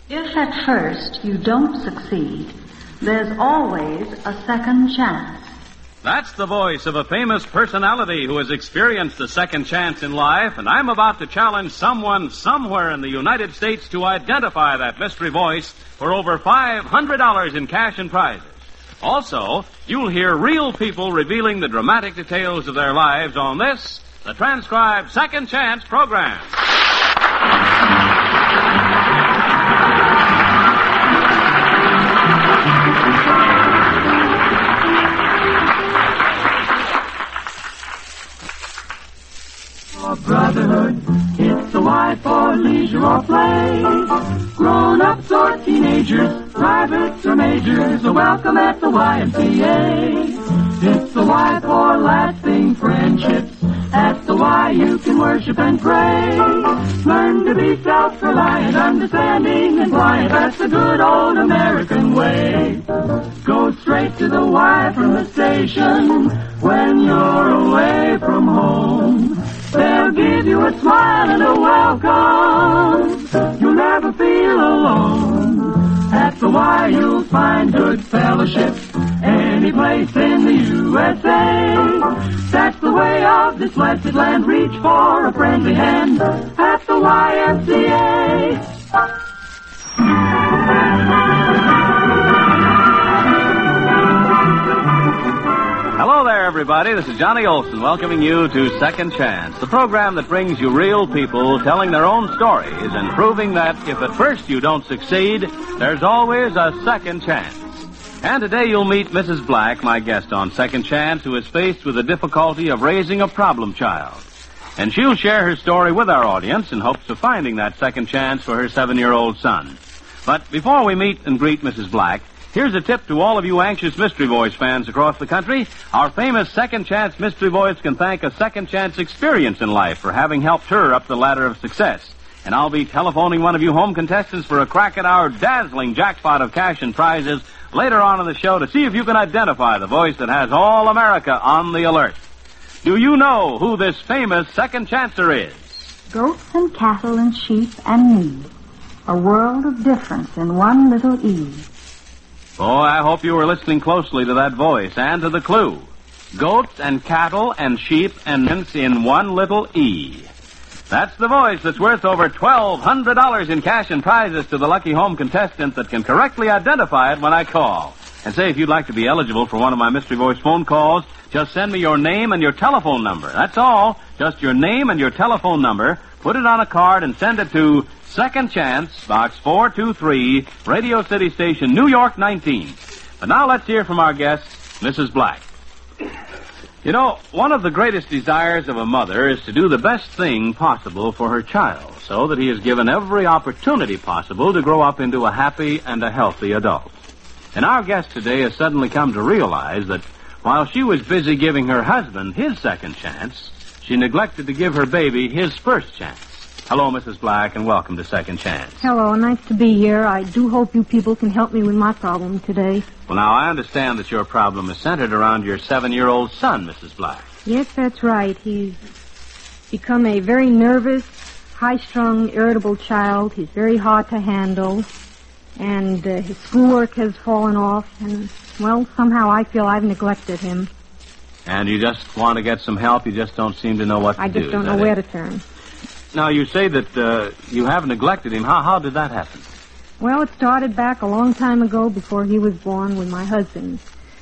If at first you don't succeed, there's always a second chance. That's the voice of a famous personality who has experienced a second chance in life, and I'm about to challenge someone somewhere in the United States to identify that mystery voice for over $500 in cash and prizes. Also, you'll hear real people revealing the dramatic details of their lives on this, the transcribed Second Chance program. Brotherhood, it's a Y for leisure or play. Grown-ups or teenagers, privates or majors, are welcome at the YMCA. It's the Y for lasting friendships. At the Y you can worship and pray. Learn to be self-reliant, understanding and quiet. That's the good old American way. Go straight to the Y from the station when you're away from home. They'll give you a smile and a welcome. You'll never feel alone. At the Y you'll find good fellowship any place in the USA. That's the way of this blessed land. Reach for a friendly hand at the YMCA. Hello there, everybody. This is Johnny Olson welcoming you to Second Chance, the program that brings you real people telling their own stories and proving that if at first you don't succeed, there's always a second chance. And today you'll meet Mrs. Black, my guest on Second Chance, who is faced with the difficulty of raising a problem child. And she'll share her story with our audience in hopes of finding that second chance for her 7-year-old son. But before we meet and greet Mrs. Black, here's a tip to all of you anxious Mystery Voice fans across the country. Our famous Second Chance Mystery Voice can thank a second chance experience in life for having helped her up the ladder of success. And I'll be telephoning one of you home contestants for a crack at our dazzling jackpot of cash and prizes later on in the show to see if you can identify the voice that has all America on the alert. Do you know who this famous second chancer is? Goats and cattle and sheep and me. A world of difference in one little E. Oh, I hope you were listening closely to that voice and to the clue. Goats and cattle and sheep and mince in one little E. That's the voice that's worth over $1,200 in cash and prizes to the lucky home contestant that can correctly identify it when I call. And say, if you'd like to be eligible for one of my Mystery Voice phone calls, just send me your name and your telephone number. That's all. Just your name and your telephone number. Put it on a card and send it to Second Chance, Box 423, Radio City Station, New York 19. But now let's hear from our guest, Mrs. Black. You know, one of the greatest desires of a mother is to do the best thing possible for her child, so that he is given every opportunity possible to grow up into a happy and a healthy adult. And our guest today has suddenly come to realize that while she was busy giving her husband his second chance, she neglected to give her baby his first chance. Hello, Mrs. Black, and welcome to Second Chance. Hello, nice to be here. I do hope you people can help me with my problem today. Well, now, I understand that your problem is centered around your 7-year-old son, Mrs. Black. Yes, that's right. He's become a very nervous, high-strung, irritable child. He's very hard to handle, and his schoolwork has fallen off, and, well, somehow I feel I've neglected him. And you just want to get some help, you just don't seem to know what to do. I just don't know where to turn. Now, you say that you have neglected him. How did that happen? Well, it started back a long time ago before he was born with my husband.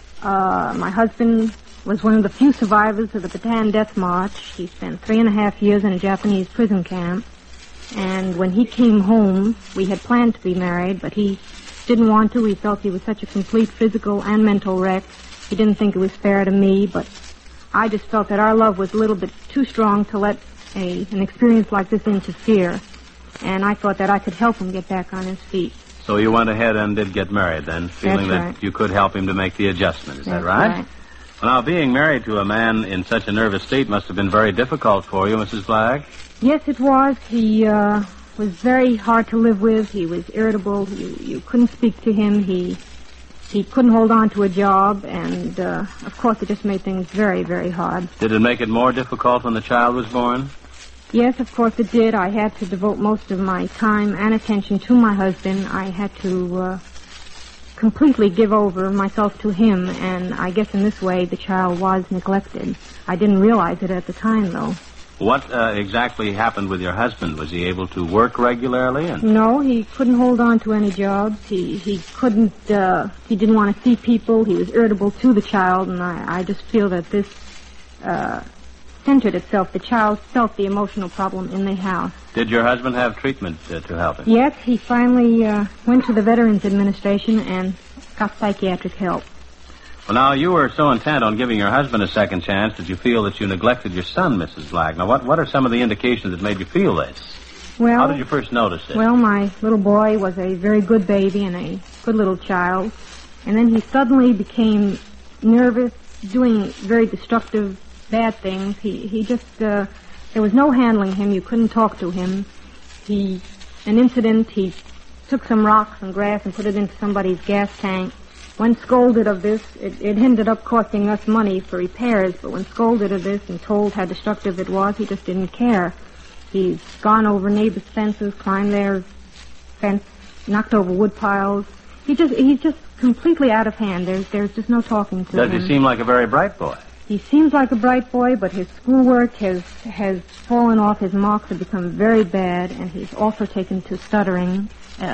My husband was one of the few survivors of the Bataan Death March. He spent 3.5 years in a Japanese prison camp. And when he came home, we had planned to be married, but he didn't want to. He felt he was such a complete physical and mental wreck. He didn't think it was fair to me, but I just felt that our love was a little bit too strong to let an experience like this interfere. And I thought that I could help him get back on his feet. So you went ahead and did get married then, feeling That's that right. you could help him to make the adjustment. Is That's that right? right. Well, now, being married to a man in such a nervous state must have been very difficult for you, Mrs. Black. Yes, it was. He was very hard to live with. He was irritable. You couldn't speak to him. He couldn't hold on to a job, and, of course, it just made things very, very hard. Did it make it more difficult when the child was born? Yes, of course it did. I had to devote most of my time and attention to my husband. I had to completely give over myself to him, and I guess in this way the child was neglected. I didn't realize it at the time, though. What exactly happened with your husband? Was he able to work regularly? No, he couldn't hold on to any jobs. He couldn't, he didn't want to see people. He was irritable to the child, and I just feel that this centered itself. The child felt the emotional problem in the house. Did your husband have treatment to help him? Yes, he finally went to the Veterans Administration and got psychiatric help. Well, now, you were so intent on giving your husband a second chance that you feel that you neglected your son, Mrs. Black. Now, what are some of the indications that made you feel this? Well, how did you first notice it? Well, my little boy was a very good baby and a good little child. And then he suddenly became nervous, doing very destructive, bad things. He just, there was no handling him. You couldn't talk to him. He took some rocks and grass and put it into somebody's gas tank. When scolded of this, it ended up costing us money for repairs, but when scolded of this and told how destructive it was, he just didn't care. He's gone over neighbors' fences, climbed their fence, knocked over wood piles. He's just completely out of hand. There's just no talking to him. Does he seem like a very bright boy? He seems like a bright boy, but his schoolwork has fallen off. His marks have become very bad, and he's also taken to stuttering.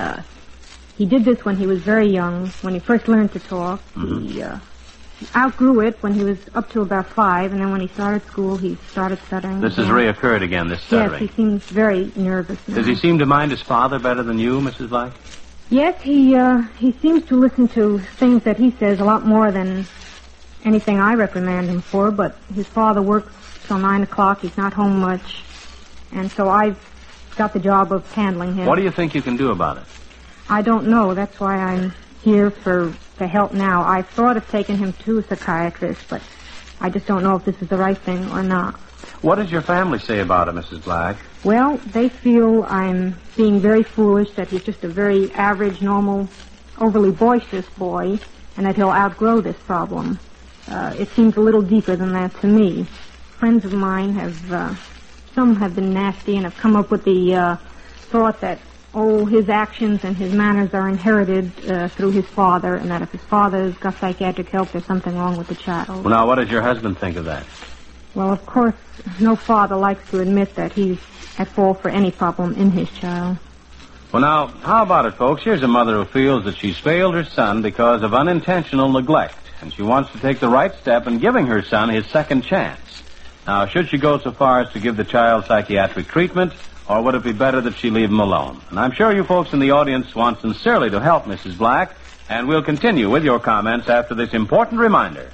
He did this when he was very young, when he first learned to talk. Mm-hmm. He outgrew it when he was up to about 5, and then when he started school, he started stuttering. This has reoccurred again, this stuttering. Yes, he seems very nervous now. Does he seem to mind his father better than you, Mrs. Black? Yes, he seems to listen to things that he says a lot more than anything I reprimand him for, but his father works till 9 o'clock. He's not home much, and so I've got the job of handling him. What do you think you can do about it? I don't know. That's why I'm here to help now. I've thought of taking him to a psychiatrist, but I just don't know if this is the right thing or not. What does your family say about it, Mrs. Black? Well, they feel I'm being very foolish, that he's just a very average, normal, overly boisterous boy, and that he'll outgrow this problem. It seems a little deeper than that to me. Friends of mine some have been nasty and have come up with the thought that his actions and his manners are inherited through his father, and that if his father's got psychiatric help, there's something wrong with the child. Well, now, what does your husband think of that? Well, of course, no father likes to admit that he's at fault for any problem in his child. Well, now, how about it, folks? Here's a mother who feels that she's failed her son because of unintentional neglect, and she wants to take the right step in giving her son his second chance. Now, should she go so far as to give the child psychiatric treatment, or would it be better that she leave him alone? And I'm sure you folks in the audience want sincerely to help Mrs. Black, and we'll continue with your comments after this important reminder.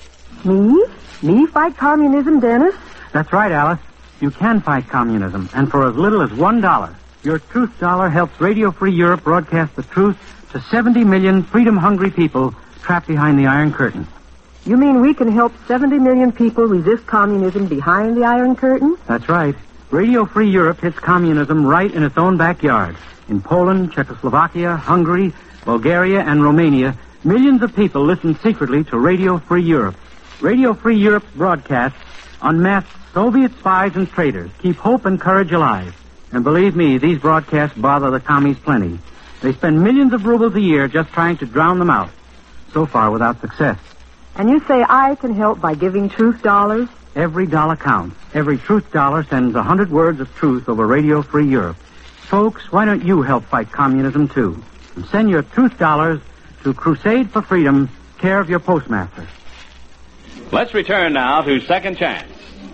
Me? Me fight communism, Dennis? That's right, Alice. You can fight communism, and for as little as $1, your Truth Dollar helps Radio Free Europe broadcast the truth to 70 million freedom-hungry people trapped behind the Iron Curtain. You mean we can help 70 million people resist communism behind the Iron Curtain? That's right. Radio Free Europe hits communism right in its own backyard. In Poland, Czechoslovakia, Hungary, Bulgaria, and Romania, millions of people listen secretly to Radio Free Europe. Radio Free Europe's broadcasts unmask Soviet spies and traitors, keep hope and courage alive. And believe me, these broadcasts bother the commies plenty. They spend millions of rubles a year just trying to drown them out. So far, without success. And you say I can help by giving Truth Dollars? Every dollar counts. Every Truth Dollar sends 100 words of truth over Radio Free Europe. Folks, why don't you help fight communism, too? And send your Truth Dollars to Crusade for Freedom, care of your postmaster. Let's return now to Second Chance.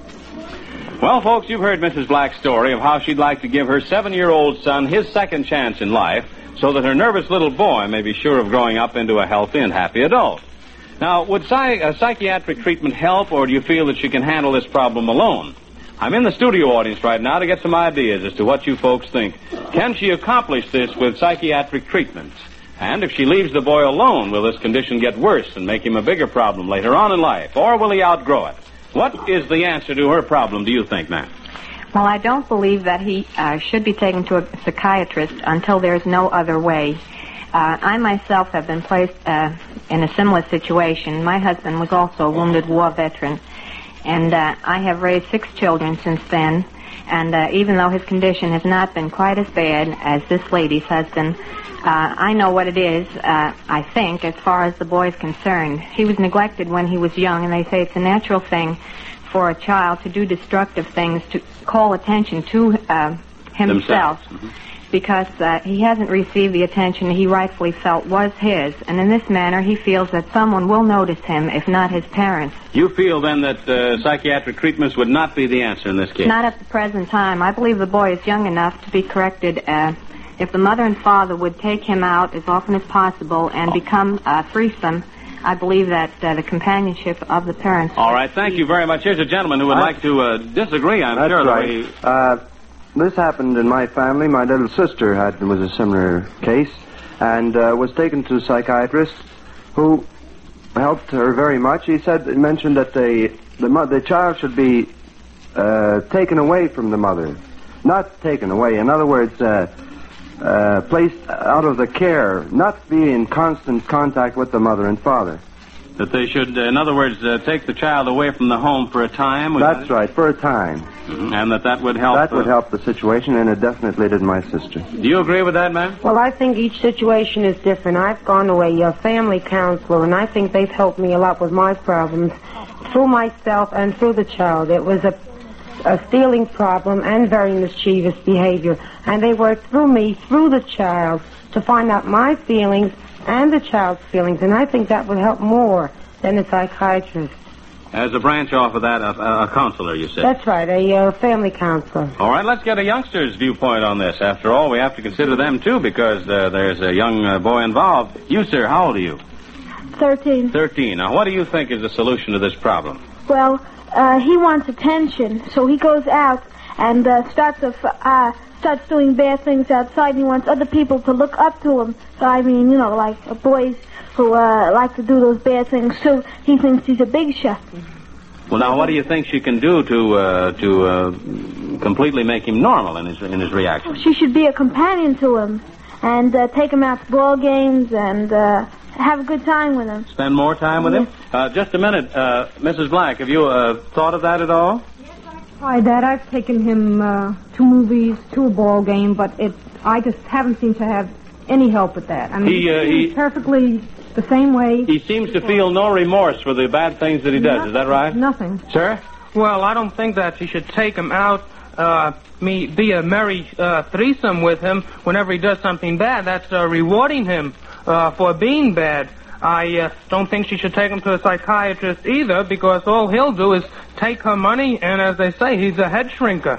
Well, folks, you've heard Mrs. Black's story of how she'd like to give her 7-year-old son his second chance in life so that her nervous little boy may be sure of growing up into a healthy and happy adult. Now, would psychiatric treatment help, or do you feel that she can handle this problem alone? I'm in the studio audience right now to get some ideas as to what you folks think. Can she accomplish this with psychiatric treatment? And if she leaves the boy alone, will this condition get worse and make him a bigger problem later on in life, or will he outgrow it? What is the answer to her problem, do you think, ma'am? Well, I don't believe that he should be taken to a psychiatrist until there's no other way. I myself have been placed in a similar situation. My husband was also a wounded war veteran, and I have raised 6 children since then. And even though his condition has not been quite as bad as this lady's husband, I know what it is, I think, as far as the boy's concerned. He was neglected when he was young, and they say it's a natural thing for a child to do destructive things, to call attention to himself, because he hasn't received the attention he rightfully felt was his. And in this manner, he feels that someone will notice him, if not his parents. You feel, then, that psychiatric treatments would not be the answer in this case? Not at the present time. I believe the boy is young enough to be corrected. If the mother and father would take him out as often as possible and become a threesome, I believe that the companionship of the parents... All right, thank you very much. Here's a gentleman who would like to disagree, I'm That's sure. right. This happened in my family. My little sister was a similar case and was taken to a psychiatrist who helped her very much. He mentioned that the child should be taken away from the mother. Not taken away. In other words, placed out of the care, not be in constant contact with the mother and father. That they should, in other words, take the child away from the home for a time? That's right, for a time. Mm-hmm. And that would help... That would help the situation, and it definitely did my sister. Do you agree with that, ma'am? Well, I think each situation is different. I've gone to a family counselor, and I think they've helped me a lot with my problems through myself and through the child. It was a stealing problem and very mischievous behavior, and they worked through me, through the child, to find out my feelings and the child's feelings, and I think that would help more than a psychiatrist. As a branch off of that, a counselor, you said? That's right, a family counselor. All right, let's get a youngster's viewpoint on this. After all, we have to consider them, too, because there's a young boy involved. You, sir, how old are you? 13. 13. Now, what do you think is the solution to this problem? Well, he wants attention, so he goes out and starts doing bad things outside, and he wants other people to look up to him. So, I mean, you know, like boys who like to do those bad things, too. He thinks he's a big shot. Well, now, what do you think she can do to completely make him normal in his reaction? She should be a companion to him and take him out to ball games and have a good time with him. Spend more time with him? Just a minute. Mrs. Black, have you thought of that at all? Tried that. I've taken him to movies, to a ball game, but I just haven't seemed to have any help with that. I mean, he's perfectly the same way. He seems to feel no remorse for the bad things that he does. Is that right? Nothing. Sir? Well, I don't think that she should take him out, be a merry threesome with him whenever he does something bad. That's rewarding him for being bad. I don't think she should take him to a psychiatrist either, because all he'll do is take her money, and as they say, he's a head shrinker.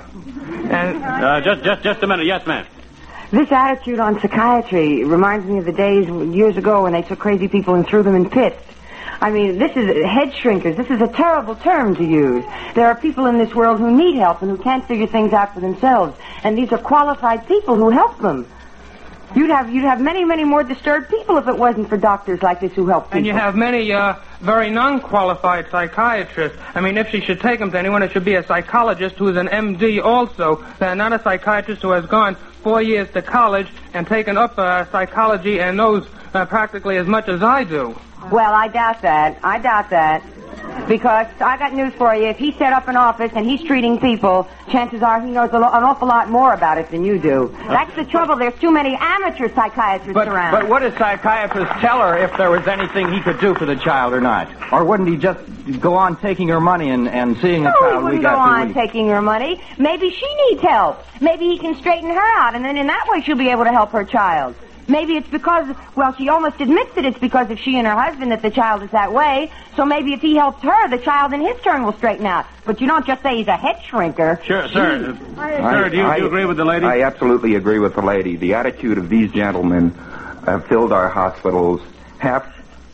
And just a minute. Yes, ma'am. This attitude on psychiatry reminds me of the days years ago when they took crazy people and threw them in pits. I mean, this is head shrinkers. This is a terrible term to use. There are people in this world who need help and who can't figure things out for themselves, and these are qualified people who help them. You'd have many, many more disturbed people if it wasn't for doctors like this who help people. And you have many very non-qualified psychiatrists. I mean, if she should take them to anyone, it should be a psychologist who is an M.D. also, not a psychiatrist who has gone 4 years to college and taken up psychology and knows practically as much as I do. Well, I doubt that. Because I got news for you. If he set up an office and he's treating people, chances are he knows an awful lot more about it than you do. That's the trouble. There's too many amateur psychiatrists around. But would a psychiatrist tell her if there was anything he could do for the child or not? Or wouldn't he just go on taking her money and seeing the child week after week? No, he wouldn't go on taking her money. Maybe she needs help. Maybe he can straighten her out, and then in that way she'll be able to help her child. Maybe it's because, well, she almost admits that it's because of she and her husband that the child is that way. So maybe if he helps her, the child in his turn will straighten out. But you don't just say he's a head shrinker. Sure, sir. Sir, do you agree with the lady? I absolutely agree with the lady. The attitude of these gentlemen have filled our hospitals. Half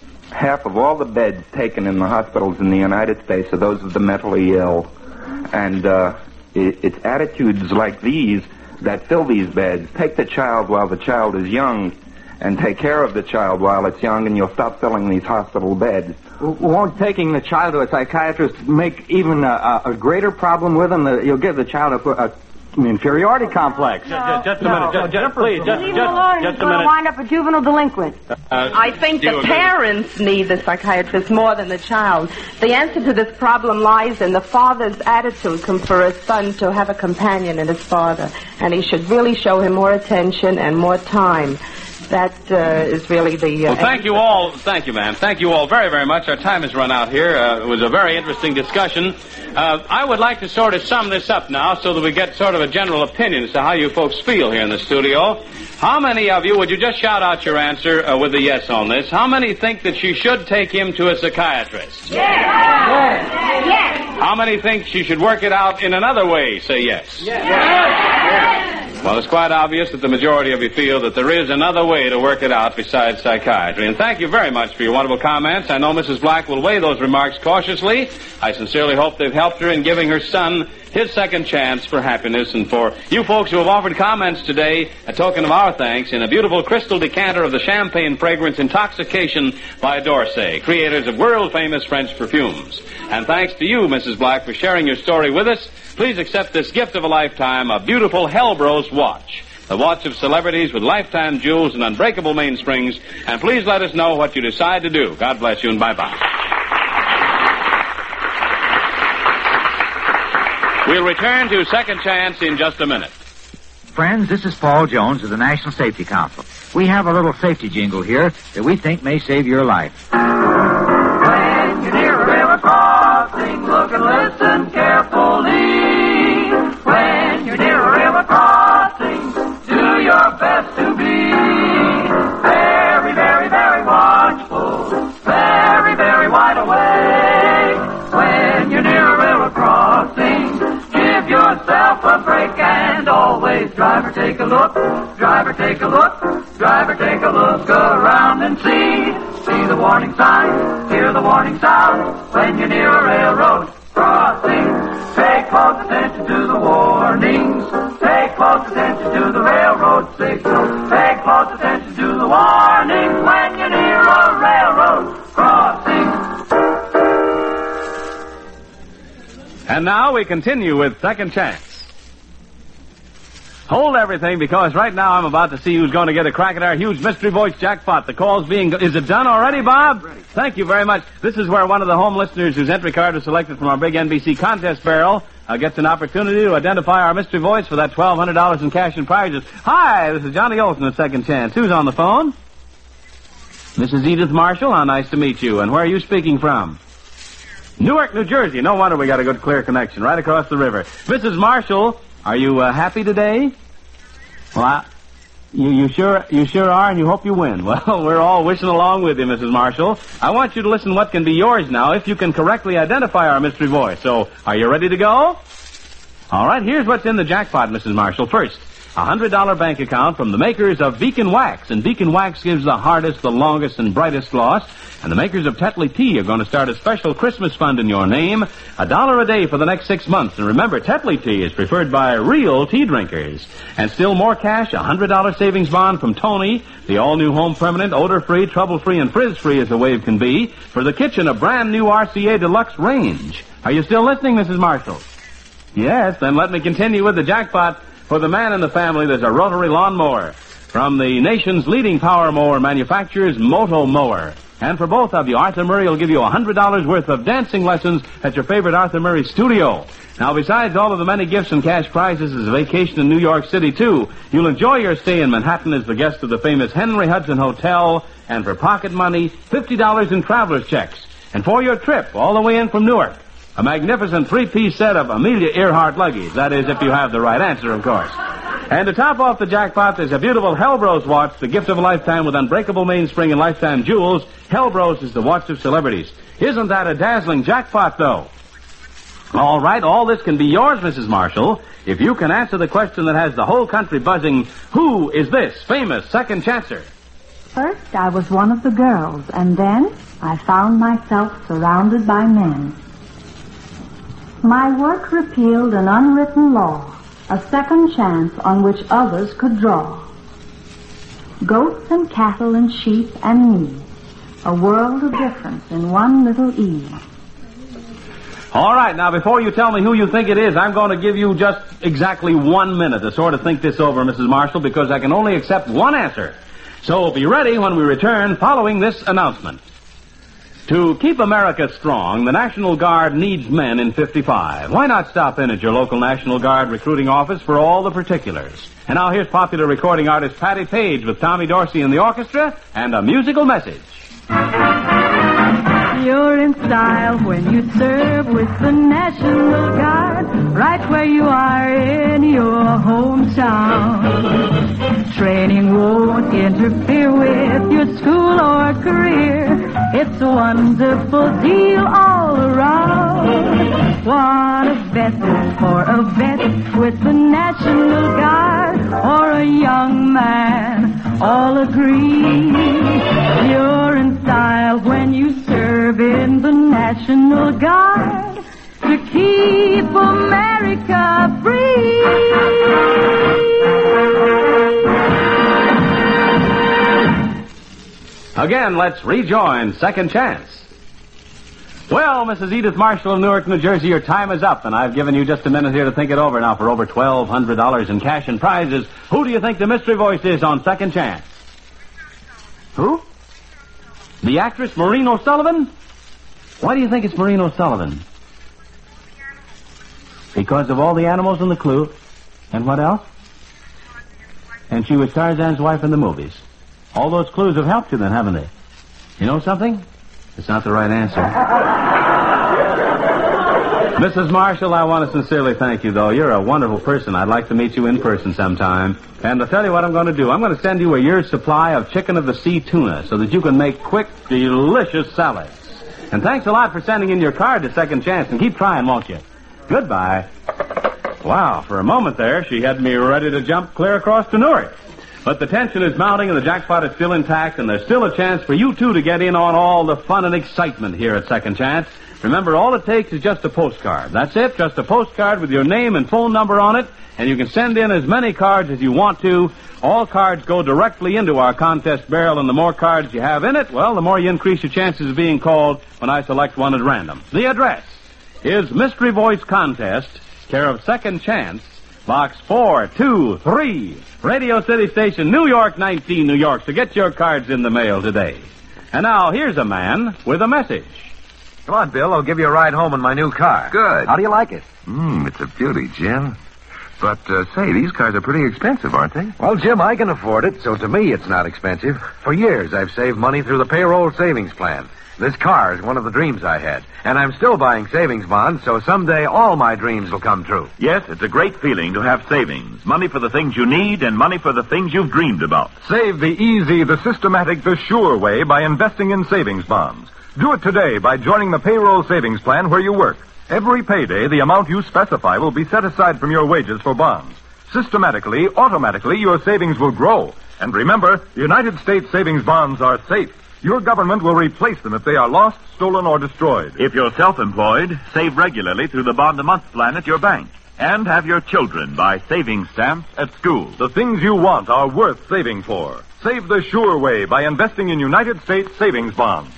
of all the beds taken in the hospitals in the United States are those of the mentally ill. And it's attitudes like these that fill these beds. Take the child while the child is young and take care of the child while it's young, and you'll stop filling these hospital beds. Won't taking the child to a psychiatrist make even a greater problem with him? You'll give the child An inferiority complex. Just a minute. Please, Leave him alone. He's going to wind up a juvenile delinquent. I think the parents need the psychiatrist more than the child. The answer to this problem lies in the father's attitude for his son to have a companion in his father. And he should really show him more attention and more time. That is really the... Well, thank you all. Thank you, ma'am. Thank you all very, very much. Our time has run out here. It was a very interesting discussion. I would like to sort of sum this up now so that we get sort of a general opinion as to how you folks feel here in the studio. How many of you, would you just shout out your answer with a yes on this, how many think that she should take him to a psychiatrist? Yes. Yes. How many think she should work it out in another way? Say yes. Well, it's quite obvious that the majority of you feel that there is another way to work it out besides psychiatry. And thank you very much for your wonderful comments. I know Mrs. Black will weigh those remarks cautiously. I sincerely hope they've helped her in giving her son his second chance for happiness. And for you folks who have offered comments today, a token of our thanks in a beautiful crystal decanter of the champagne fragrance Intoxication by D'Orsay, creators of world-famous French perfumes. And thanks to you, Mrs. Black, for sharing your story with us. Please accept this gift of a lifetime, a beautiful Hellbros watch. The watch of celebrities with lifetime jewels and unbreakable mainsprings. And please let us know what you decide to do. God bless you and bye-bye. We'll return to Second Chance in just a minute. Friends, this is Paul Jones of the National Safety Council. We have a little safety jingle here that we think may save your life. When you're near a river crossing, look and listen carefully. When you're near a river crossing, do your best to be very, very, very watchful, very, very wide awake. When you're near a river crossing, give yourself a break and always, driver, take a look, driver, take a look, driver, take a look around and see the warning signs, hear the warning sound when you're near a railroad crossing. Pay close attention to the warnings, pay close attention to the railroad signals, pay close attention to the warnings when you're near a railroad crossing. And now we continue with Second Chance. Hold everything, because right now I'm about to see who's going to get a crack at our huge mystery voice jackpot. The call's being... Is it done already, Bob? Ready. Thank you very much. This is where one of the home listeners whose entry card is selected from our big NBC contest barrel gets an opportunity to identify our mystery voice for that $1,200 in cash and prizes. Hi, this is Johnny Olson at Second Chance. Who's on the phone? Mrs. Edith Marshall. How nice to meet you. And where are you speaking from? Newark, New Jersey. No wonder we got a good, clear connection right across the river. Mrs. Marshall, are you happy today? Well, you sure are, and you hope you win. Well, we're all wishing along with you, Mrs. Marshall. I want you to listen what can be yours now if you can correctly identify our mystery voice. So, are you ready to go? All right, here's what's in the jackpot, Mrs. Marshall. First, a $100 bank account from the makers of Beacon Wax. And Beacon Wax gives the hardest, the longest, and brightest gloss. And the makers of Tetley Tea are going to start a special Christmas fund in your name, $1 a day for the next 6 months. And remember, Tetley Tea is preferred by real tea drinkers. And still more cash, a $100 savings bond from Tony, the all-new home permanent, odor-free, trouble-free, and frizz-free as the wave can be, for the kitchen, a brand-new RCA Deluxe range. Are you still listening, Mrs. Marshall? Yes, then let me continue with the jackpot. For the man in the family, there's a rotary lawnmower from the nation's leading power mower manufacturers, Moto Mower. And for both of you, Arthur Murray will give you $100 worth of dancing lessons at your favorite Arthur Murray studio. Now, besides all of the many gifts and cash prizes, is a vacation in New York City, too. You'll enjoy your stay in Manhattan as the guest of the famous Henry Hudson Hotel. And for pocket money, $50 in traveler's checks. And for your trip all the way in from Newark, a magnificent three-piece set of Amelia Earhart luggage. That is, if you have the right answer, of course. And to top off the jackpot, there's a beautiful Hellbros watch, the gift of a lifetime with unbreakable mainspring and lifetime jewels. Hellbros is the watch of celebrities. Isn't that a dazzling jackpot, though? All right, all this can be yours, Mrs. Marshall, if you can answer the question that has the whole country buzzing, who is this famous second chancer? First, I was one of the girls, and then I found myself surrounded by men. My work repealed an unwritten law, a second chance on which others could draw. Goats and cattle and sheep and me, a world of difference in one little E. All right, now, before you tell me who you think it is, I'm going to give you just exactly 1 minute to sort of think this over, Mrs. Marshall, because I can only accept one answer. So be ready when we return following this announcement. To keep America strong, the National Guard needs men in 55. Why not stop in at your local National Guard recruiting office for all the particulars? And now here's popular recording artist Patti Page with Tommy Dorsey and the orchestra and a musical message. You're in style when you serve with the National Guard, right where you are in your hometown. Training won't interfere with your school or career. It's a wonderful deal all around. What a vet for a vet with the National Guard, or a young man, all agree. You're in style when you serve in the National Guard to keep America free. Again, let's rejoin Second Chance. Well, Mrs. Edith Marshall of Newark, New Jersey, your time is up, and I've given you just a minute here to think it over. Now, for over $1,200 in cash and prizes, who do you think the mystery voice is on Second Chance? Who? The actress Maureen O'Sullivan? Why do you think it's Maureen O'Sullivan? Because of all the animals in the clue. And what else? And she was Tarzan's wife in the movies. All those clues have helped you then, haven't they? You know something? It's not the right answer. Mrs. Marshall, I want to sincerely thank you, though. You're a wonderful person. I'd like to meet you in person sometime. And I'll tell you what I'm going to do. I'm going to send you a year's supply of chicken of the sea tuna so that you can make quick, delicious salads. And thanks a lot for sending in your card to Second Chance. And keep trying, won't you? Goodbye. Wow, for a moment there, she had me ready to jump clear across to Newark. But the tension is mounting and the jackpot is still intact, and there's still a chance for you, too, to get in on all the fun and excitement here at Second Chance. Remember, all it takes is just a postcard. That's it, just a postcard with your name and phone number on it, and you can send in as many cards as you want to. All cards go directly into our contest barrel, and the more cards you have in it, well, the more you increase your chances of being called when I select one at random. The address is Mystery Voice Contest, care of Second Chance, Box 423, Radio City Station, New York 19, New York. So get your cards in the mail today. And now, here's a man with a message. Come on, Bill. I'll give you a ride home in my new car. Good. How do you like it? It's a beauty, Jim. But, say, these cars are pretty expensive, aren't they? Well, Jim, I can afford it, so to me it's not expensive. For years, I've saved money through the payroll savings plan. This car is one of the dreams I had. And I'm still buying savings bonds, so someday all my dreams will come true. Yes, it's a great feeling to have savings. Money for the things you need and money for the things you've dreamed about. Save the easy, the systematic, the sure way by investing in savings bonds. Do it today by joining the payroll savings plan where you work. Every payday, the amount you specify will be set aside from your wages for bonds. Systematically, automatically, your savings will grow. And remember, United States savings bonds are safe. Your government will replace them if they are lost, stolen, or destroyed. If you're self-employed, save regularly through the bond-a-month plan at your bank. And have your children buy savings stamps at school. The things you want are worth saving for. Save the sure way by investing in United States savings bonds.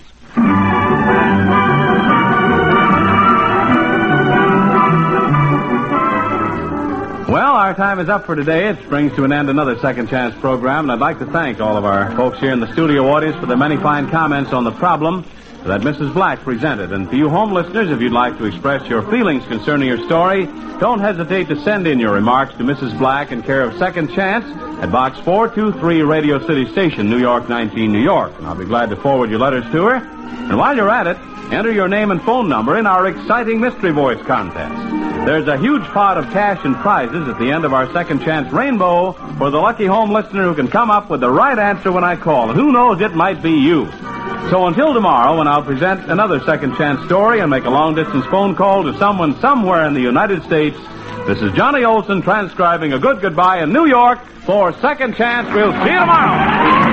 Well, our time is up for today. It brings to an end another Second Chance program, and I'd like to thank all of our folks here in the studio audience for their many fine comments on the problem that Mrs. Black presented. And for you home listeners, if you'd like to express your feelings concerning your story, don't hesitate to send in your remarks to Mrs. Black in care of Second Chance at Box 423, Radio City Station, New York 19, New York. And I'll be glad to forward your letters to her. And while you're at it, enter your name and phone number in our exciting Mystery Voice contest. There's a huge pot of cash and prizes at the end of our Second Chance Rainbow for the lucky home listener who can come up with the right answer when I call. And who knows, it might be you. So until tomorrow, when I'll present another Second Chance story and make a long-distance phone call to someone somewhere in the United States, this is Johnny Olson transcribing a good goodbye in New York for Second Chance. We'll see you tomorrow.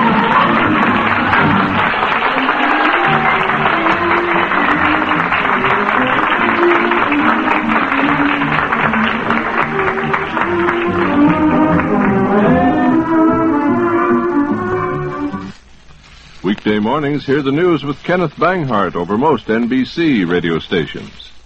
Weekday mornings, hear the news with Kenneth Banghart over most NBC radio stations.